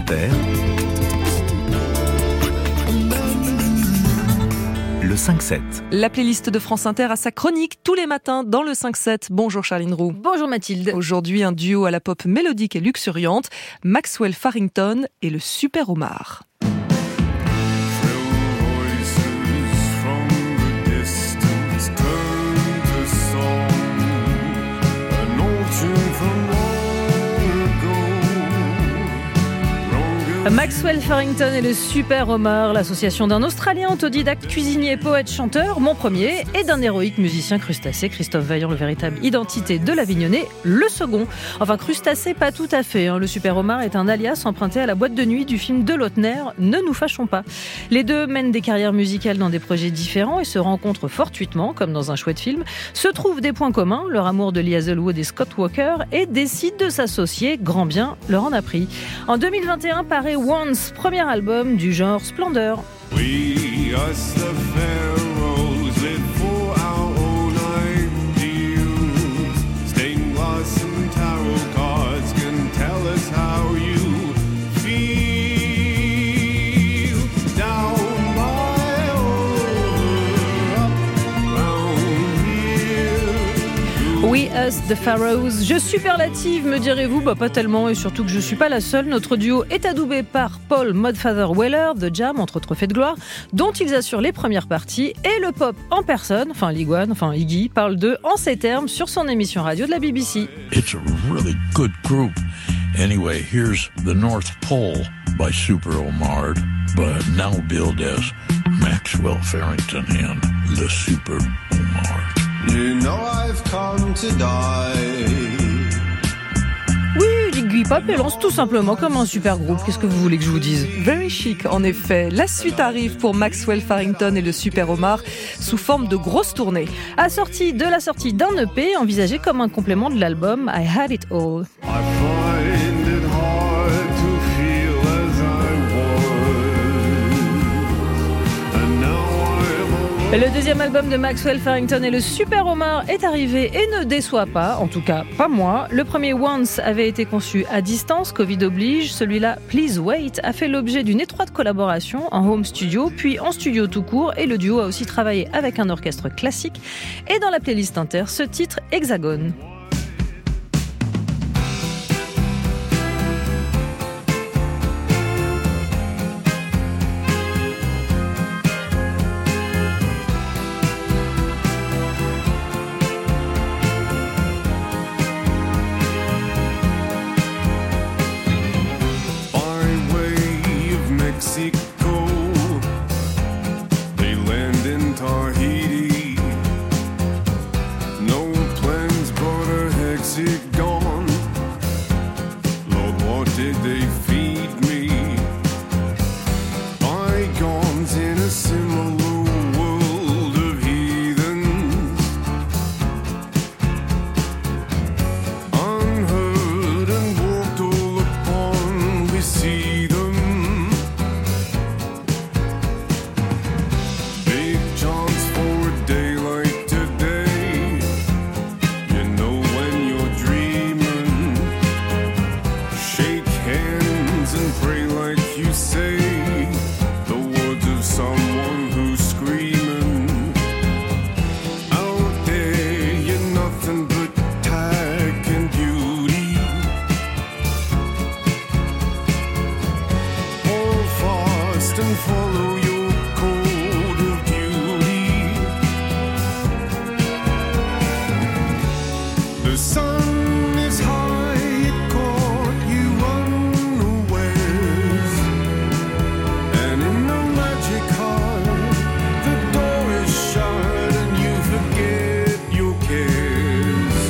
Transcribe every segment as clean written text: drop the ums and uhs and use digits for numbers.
Inter, le 5-7. La playlist de France Inter a sa chronique tous les matins dans le 5-7. Bonjour Charline Roux. Bonjour Mathilde. Aujourd'hui, un duo à la pop mélodique et luxuriante, Maxwell Farrington et le Super Omar. Maxwell Farrington et le Super Omar, l'association d'un Australien autodidacte cuisinier, poète, chanteur, mon premier, et d'un héroïque musicien crustacé, Christophe Vaillant, le véritable identité de l'Avignonnais, le second. Enfin, crustacé, pas tout à fait. Le Super Omar est un alias emprunté à la boîte de nuit du film de Lautner, Ne nous fâchons pas. Les deux mènent des carrières musicales dans des projets différents et se rencontrent fortuitement, comme dans un chouette film, se trouvent des points communs, leur amour de Lee Hazlewood et Scott Walker, et décident de s'associer, grand bien leur en a pris. En 2021 paraît Once, premier album du genre Splendeur. We us the pharaohs live for our own ideals. Stained glass and tarot cards can tell us how you feel. Down by over, up round here. We Us the Pharaohs. Je superlative, me direz-vous, pas tellement, et surtout que je suis pas la seule. Notre duo est adoubé par Paul Modfather Weller de Jam, entre autres faits de gloire, dont ils assurent les premières parties, et le pop en personne, Iggy, parle d'eux en ces termes sur son émission radio de la BBC. It's a really good group. Anyway, here's The North Pole by Super Omar, but now billed as Maxwell Farrington and the Super Omar. You know I've come to die. Oui, l'Iggy Pop lance tout simplement comme un super groupe. Qu'est-ce que vous voulez que je vous dise ? Very chic, en effet. La suite arrive pour Maxwell Farrington et le Super Omar sous forme de grosse tournée. Assortie de la sortie d'un EP envisagé comme un complément de l'album I Had It All. I find it hard to feel as I was. And now I'm Le deuxième album de Maxwell Farrington et le Super Omar est arrivé et ne déçoit pas, en tout cas pas moi. Le premier Once avait été conçu à distance, Covid oblige. Celui-là, Please Wait, a fait l'objet d'une étroite collaboration en home studio, puis en studio tout court, et le duo a aussi travaillé avec un orchestre classique. Et dans la playlist Inter, ce titre, Hexagone. Mexico, they land in Tahiti. No plans but a hexagon. Lord, what did they feed me? Bygones in a similar world of heathens. Unheard and walked all upon, we see them. And follow your code of duty. The sun is high, it caught you unawares, and in the magic heart, the door is shut and you forget your cares.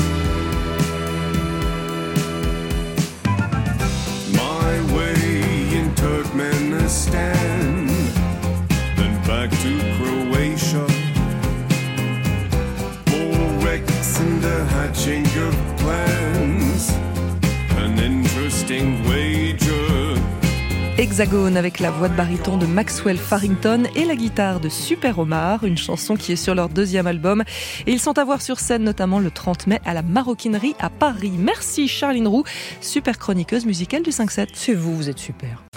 My way in Turkmenistan, then back to Croatia, for wrecks and the hatching of plans, an interesting wager. Hexagone avec la voix de baryton de Maxwell Farrington et la guitare de Super Omar, une chanson qui est sur leur deuxième album. Et ils sont à voir sur scène notamment le 30 mai à la Maroquinerie à Paris. Merci Charline Roux, super chroniqueuse musicale du 5-7. C'est vous êtes super.